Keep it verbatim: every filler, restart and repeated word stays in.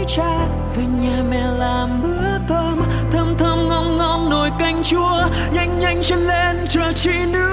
cha, về nhà mẹ làm bữa cơm thơm thơm ngon ngon nồi canh chua, nhanh nhanh chân lên chờ chi nữa.